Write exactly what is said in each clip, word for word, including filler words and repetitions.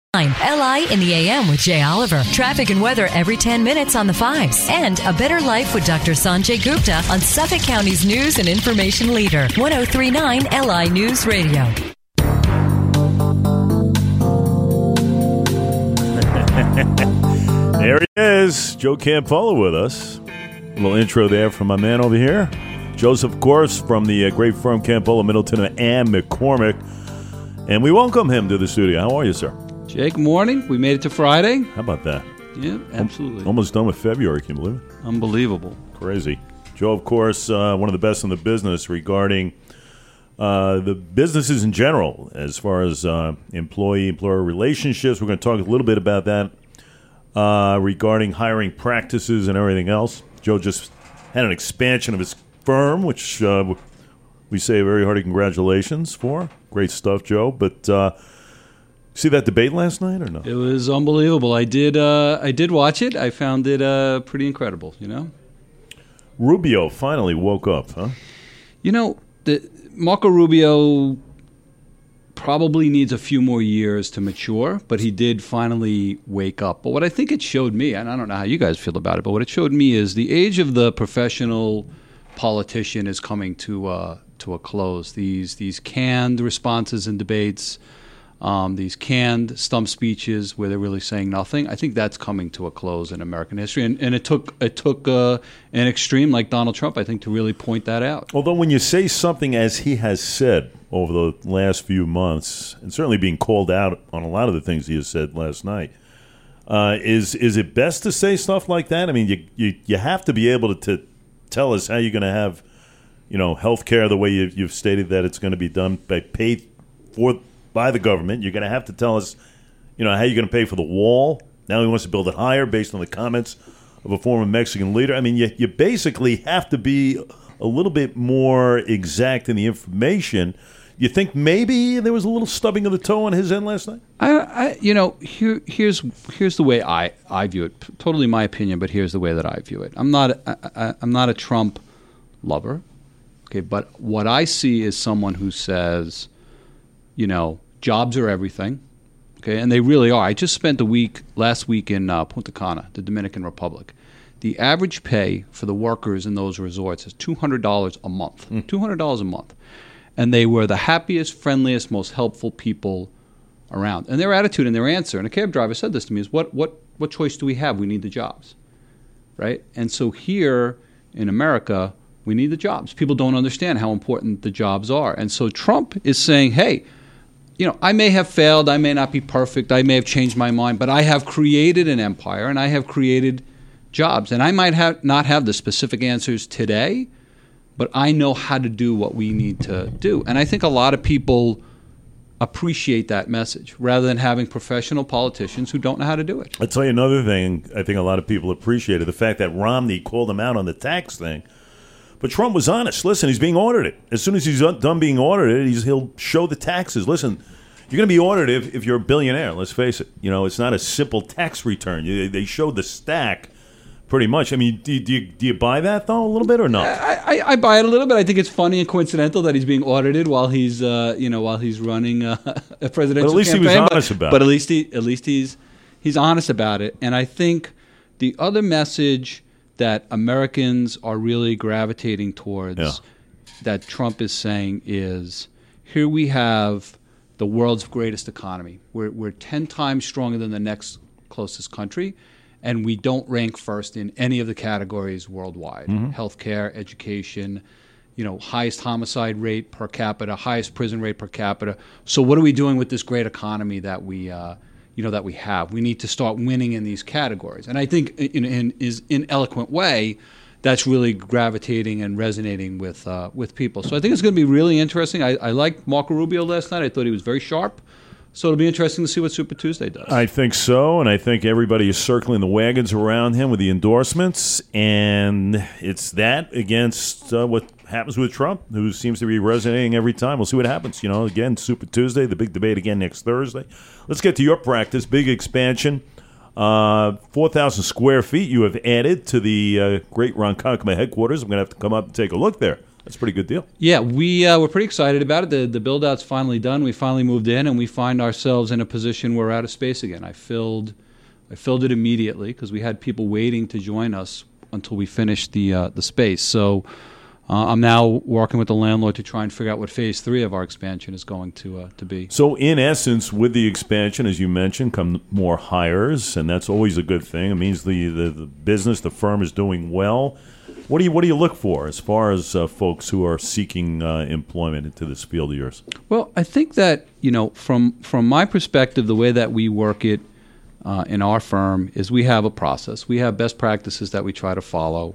L I in the A M with Jay Oliver. Traffic and weather every ten minutes on the fives. And A Better Life with Doctor Sanjay Gupta on Suffolk County's news and information leader. ten thirty-nine L I News Radio. There he is, Joe Campolo with us. A little intro there from my man over here. Joseph, of course, from the uh, great firm Campolo, Middleton, and McCormick. And we welcome him to the studio. How are you, sir? Jake, morning. We made it to Friday. How about that? Yeah, absolutely. Almost done with February, can you believe it? Unbelievable. Crazy. Joe, of course, uh, one of the best in the business regarding uh, the businesses in general, as far as uh, employee-employer relationships. We're going to talk a little bit about that uh, regarding hiring practices and everything else. Joe just had an expansion of his firm, which uh, we say a very hearty congratulations for. Great stuff, Joe. But uh, see that debate last night or no? It was unbelievable. I did. Uh, I did watch it. I found it uh, pretty incredible. You know, Rubio finally woke up, huh? You know, the, Marco Rubio probably needs a few more years to mature, but he did finally wake up. But what I think it showed me, and I don't know how you guys feel about it, but what it showed me is the age of the professional politician is coming to uh, to a close. These these canned responses in debates. Um, these canned stump speeches where they're really saying nothing. I think that's coming to a close in American history, and, and it took it took uh, an extreme like Donald Trump, I think, to really point that out. Although when you say something as he has said over the last few months, and certainly being called out on a lot of the things he has said last night, uh, is is it best to say stuff like that? I mean, you you, you have to be able to, to tell us how you're going to have, you know, health care the way you, you've stated that it's going to be done by paid for. by the government. You're going to have to tell us, you know, how you're going to pay for the wall. Now he wants to build it higher based on the comments of a former Mexican leader. I mean, you, you basically have to be a little bit more exact in the information. You think maybe there was a little stubbing of the toe on his end last night? I, I you know, here, here's here's the way I, I view it. Totally my opinion, but here's the way that I view it. I'm not I, I, I'm not a Trump lover, okay, but what I see is someone who says, you know, jobs are everything, okay, and they really are. I just spent a week last week in uh, Punta Cana, the Dominican Republic. The average pay for the workers in those resorts is two hundred dollars a month, mm. two hundred dollars a month, and they were the happiest, friendliest, most helpful people around. And their attitude and their answer, and a cab driver said this to me, is what what what choice do we have? We need the jobs, right? And so here in America, we need the jobs. People don't understand how important the jobs are, and so Trump is saying, hey, you know, I may have failed, I may not be perfect, I may have changed my mind, but I have created an empire and I have created jobs. And I might have not have the specific answers today, but I know how to do what we need to do. And I think a lot of people appreciate that message rather than having professional politicians who don't know how to do it. I'll tell you another thing I think a lot of people appreciated, the fact that Romney called him out on the tax thing. But Trump was honest. Listen, he's being audited. As soon as he's done being audited, he's, he'll show the taxes. Listen, you're going to be audited if, if you're a billionaire. Let's face it. You know, it's not a simple tax return. You, they showed the stack pretty much. I mean, do, do, you, do you buy that, though, a little bit or not? I, I, I buy it a little bit. I think it's funny and coincidental that he's being audited while he's, uh, you know, while he's running uh, a presidential campaign. But at least campaign. he was honest but, about but it. But at least he, at least he's, he's honest about it. And I think the other message that Americans are really gravitating towards, yeah. that Trump is saying is, here we have the world's greatest economy. We're, we're ten times stronger than the next closest country, and we don't rank first in any of the categories worldwide. Mm-hmm. Healthcare, education, you know, highest homicide rate per capita, highest prison rate per capita. So what are we doing with this great economy that we uh, you know, that we have? We need to start winning in these categories. And I think in, in is in eloquent way, that's really gravitating and resonating with uh, with people. So I think it's going to be really interesting. I, I liked Marco Rubio last night. I thought he was very sharp. So it'll be interesting to see what Super Tuesday does. I think so, and I think everybody is circling the wagons around him with the endorsements, and it's that against uh, what happens with Trump, who seems to be resonating every time. We'll see what happens. You know, again, Super Tuesday, the big debate again next Thursday. Let's get to your practice. Big expansion. Uh, four thousand square feet you have added to the uh, great Ronkonkoma headquarters. I'm going to have to come up and take a look there. That's a pretty good deal. Yeah, we uh, we're pretty excited about it. The the build out's finally done. We finally moved in, and we find ourselves in a position where we're out of space again. I filled I filled it immediately because we had people waiting to join us until we finished the uh, the space. So uh, I'm now working with the landlord to try and figure out what phase three of our expansion is going to uh, to be. So in essence, with the expansion, as you mentioned, come more hires, and that's always a good thing. It means the, the, the business, the firm is doing well. What do you what do you look for as far as uh, folks who are seeking uh, employment into this field of yours? Well, I think that, you know, from from my perspective, the way that we work it uh, in our firm is we have a process. We have best practices that we try to follow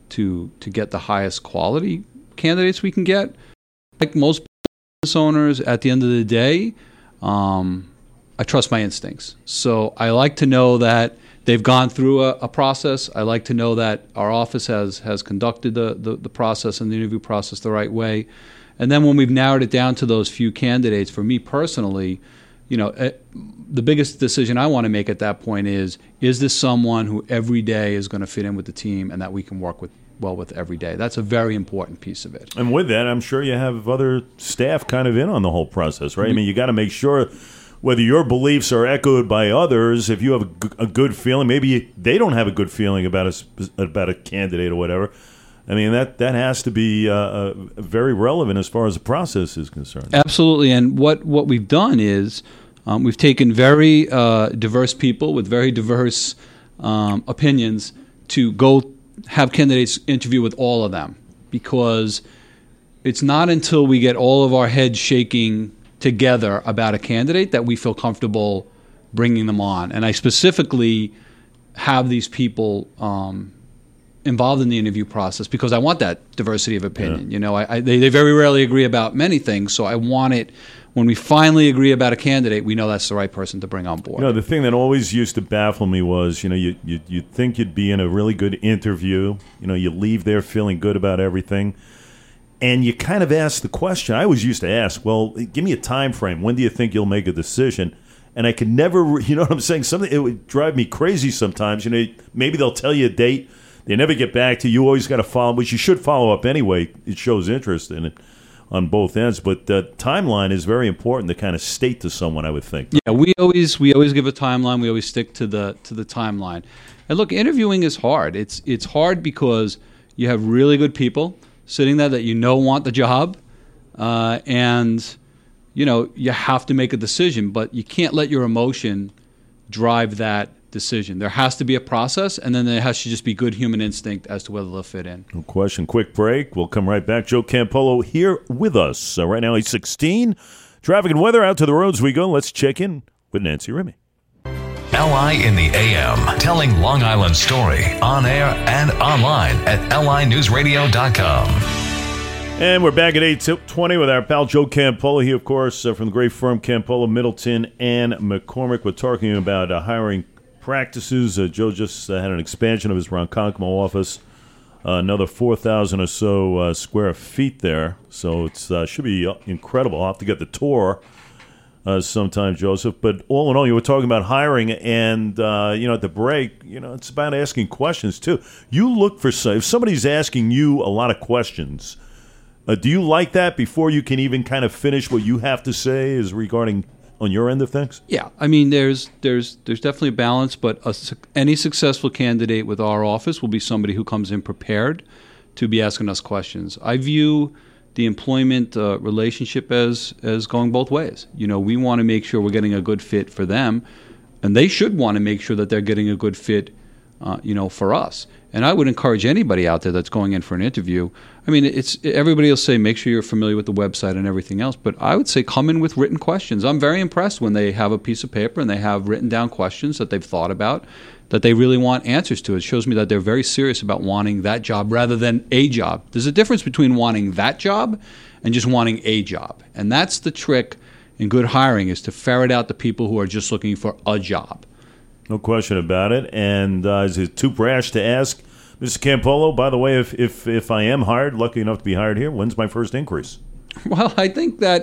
to to get the highest quality candidates we can get. Like most business owners, at the end of the day, um, I trust my instincts. So I like to know that they've gone through a, a process. I like to know that our office has has conducted the, the, the process and the interview process the right way. And then when we've narrowed it down to those few candidates, for me personally, you know, uh, the biggest decision I want to make at that point is, is this someone who every day is going to fit in with the team and that we can work with well with every day? That's a very important piece of it. And with that, I'm sure you have other staff kind of in on the whole process, right? Mm-hmm. I mean, you got to make sure whether your beliefs are echoed by others, if you have a, g- a good feeling, maybe they don't have a good feeling about a, sp- about a candidate or whatever. I mean, that, that has to be uh, uh, very relevant as far as the process is concerned. Absolutely. And what, what we've done is um, we've taken very uh, diverse people with very diverse um, opinions to go have candidates interview with all of them, because it's not until we get all of our heads shaking together about a candidate that we feel comfortable bringing them on. And I specifically have these people um, involved in the interview process because I want that diversity of opinion. Yeah. You know, I, I, they, they very rarely agree about many things, so I want it, when we finally agree about a candidate, we know that's the right person to bring on board. You know, the thing that always used to baffle me was, you know, you, you, you'd think you'd be in a really good interview, you know, you leave there feeling good about everything, and you kind of ask the question. I always used to ask, well, give me a time frame. When do you think you'll make a decision? And I could never, you know what I'm saying? Something, it would drive me crazy sometimes. You know, maybe they'll tell you a date. They never get back to you. You always got to follow, which you should follow up anyway. It shows interest in it on both ends. But the timeline is very important to kind of state to someone, I would think. Yeah, we always we always give a timeline. We always stick to the to the timeline. And look, interviewing is hard. It's it's hard because you have really good people sitting there that you know want the job, uh, and you know you have to make a decision, but you can't let your emotion drive that decision. There has to be a process, and then there has to just be good human instinct as to whether they'll fit in. No question. Quick break. We'll come right back. Joe Campolo here with us. Uh, right now, eight sixteen. Traffic and weather, out to the roads we go. Let's check in with Nancy Rimmy. L I in the A M, telling Long Island's story on air and online at L I news radio dot com. And we're back at eight twenty with our pal Joe Campolo. He, of course, uh, from the great firm Campolo, Middleton, and McCormick. We're talking about uh, hiring practices. Uh, Joe just uh, had an expansion of his Ronkonkoma office, uh, another four thousand or so uh, square feet there. So it uh, should be incredible. I'll have to get the tour Uh, sometime, Joseph. But all in all, you were talking about hiring, and uh, you know, at the break, you know, it's about asking questions too. You look for if somebody's asking you a lot of questions. Uh, do you like that before you can even kind of finish what you have to say is regarding on your end of things? Yeah, I mean, there's there's there's definitely a balance, but a, any successful candidate with our office will be somebody who comes in prepared to be asking us questions. I view the employment uh, relationship as as going both ways. You know, we want to make sure we're getting a good fit for them, and they should want to make sure that they're getting a good fit, uh, you know, for us. And I would encourage anybody out there that's going in for an interview. I mean, it's everybody will say make sure you're familiar with the website and everything else, but I would say come in with written questions. I'm very impressed when they have a piece of paper and they have written down questions that they've thought about, that they really want answers to. It shows me that they're very serious about wanting that job rather than a job. There's a difference between wanting that job and just wanting a job. And that's the trick in good hiring, is to ferret out the people who are just looking for a job. No question about it. And uh, is it too brash to ask, Mister Campolo, by the way, if, if, if I am hired, lucky enough to be hired here, when's my first increase? Well, I think that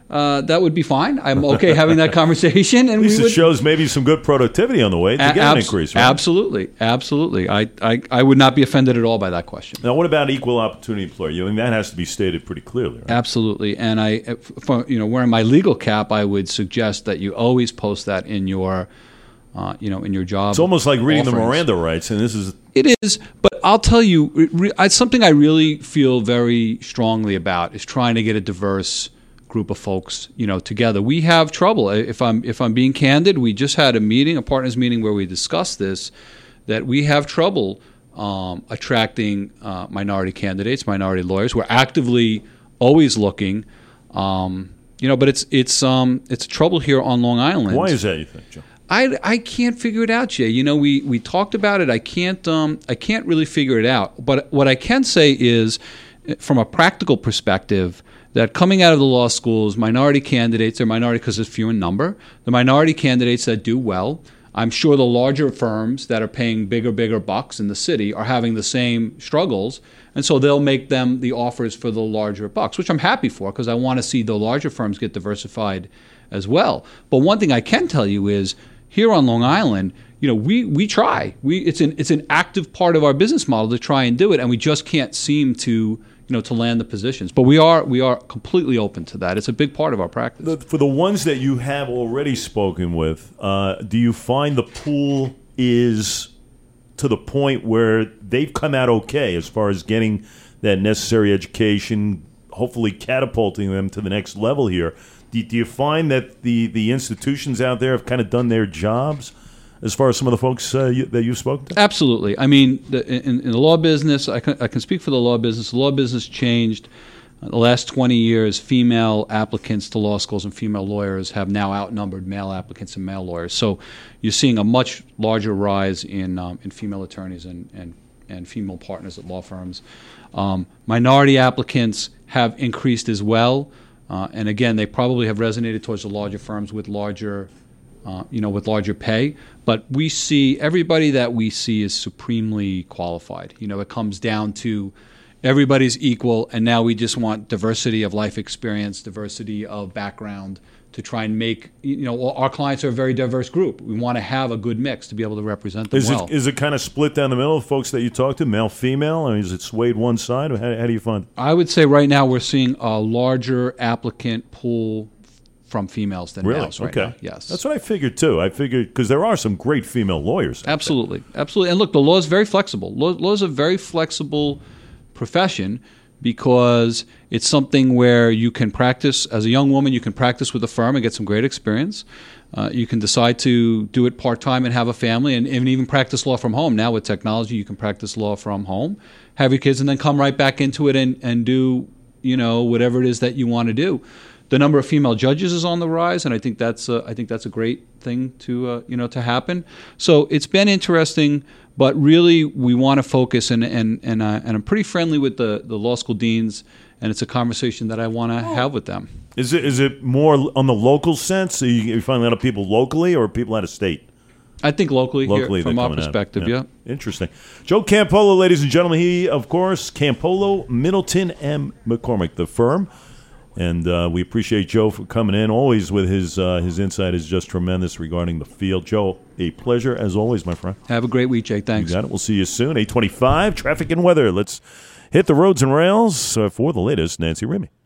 uh, that would be fine. I'm okay having that conversation. And At least we it would, shows maybe some good productivity on the way to a- get abs- an increase. Right? Absolutely, absolutely. I, I I would not be offended at all by that question. Now, what about equal opportunity employer? You mean that has to be stated pretty clearly, right? Absolutely, and I, for, you know, wearing my legal cap, I would suggest that you always post that in your, uh, you know, in your job. It's almost like reading offerings. the Miranda rights, and this is It is, but I'll tell you, it re- it's something I really feel very strongly about is trying to get a diverse group of folks, you know, together. We have trouble. If I'm if I'm being candid, we just had a meeting, a partners meeting, where we discussed this, that we have trouble um, attracting uh, minority candidates, minority lawyers. We're actively always looking, um, you know, but it's it's um, it's trouble here on Long Island. why is that? You think, Joe? I, I can't figure it out, Jay. You know, we, we talked about it. I can't um I can't really figure it out. But what I can say is, from a practical perspective, that coming out of the law schools, minority candidates are minority because it's few in number. The minority candidates that do well, I'm sure the larger firms that are paying bigger, bigger bucks in the city are having the same struggles, and so they'll make them the offers for the larger bucks, which I'm happy for because I want to see the larger firms get diversified as well. But one thing I can tell you is, here on Long Island, you know, we, we try. We it's an it's an active part of our business model to try and do it, and we just can't seem to you know to land the positions. But we are we are completely open to that. It's a big part of our practice. The, for the ones that you have already spoken with, uh, do you find the pool is to the point where they've come out okay as far as getting that necessary education, hopefully catapulting them to the next level here? Do, do you find that the, the institutions out there have kind of done their jobs as far as some of the folks uh, you, that you've spoken to? Absolutely. I mean, the, in, in the law business, I can, I can speak for the law business. The law business changed. Uh, the last twenty years, female applicants to law schools and female lawyers have now outnumbered male applicants and male lawyers. So you're seeing a much larger rise in um, in female attorneys and, and, and female partners at law firms. Um, minority applicants have increased as well. Uh, and again, they probably have resonated towards the larger firms with larger, uh, you know, with larger pay. But we see everybody that we see is supremely qualified. You know, it comes down to everybody's equal, and now we just want diversity of life experience, diversity of background to try and make, you know, our clients are a very diverse group. We want to have a good mix to be able to represent them Is well. it is it kind of split down the middle of folks that you talk to, male, female? I mean, is it swayed one side? How, how do you find it? I would say right now we're seeing a larger applicant pool from females than Really? males right okay. now. Yes. That's what I figured, too. I figured, because there are some great female lawyers. out there. Absolutely. Absolutely. And look, the law is very flexible. Law, law is a very flexible profession because it's something where you can practice, as a young woman, you can practice with a firm and get some great experience. Uh, you can decide to do it part-time and have a family and, and even practice law from home. Now with technology, you can practice law from home, have your kids, and then come right back into it and, and do, you know, whatever it is that you want to do. The number of female judges is on the rise, and I think that's a, I think that's a great thing to uh, you know to happen. So it's been interesting, but really we want to focus, and and and, uh, and I'm pretty friendly with the, the law school deans, and it's a conversation that I want to have with them. Is it is it more on the local sense? So you, you find a lot of people locally or people out of state? I think locally, Locally, here, from they're our coming out. perspective, yeah. Interesting. Joe Campolo, ladies and gentlemen. He, of course, Campolo, Middleton, and McCormick, the firm. And uh, we appreciate Joe for coming in. Always with his uh, his insight is just tremendous regarding the field. Joe, a pleasure as always, my friend. Have a great week, Jake. Thanks. You got it. We'll see you soon. eight twenty-five, traffic and weather. Let's hit the roads and rails uh, for the latest. Nancy Remy.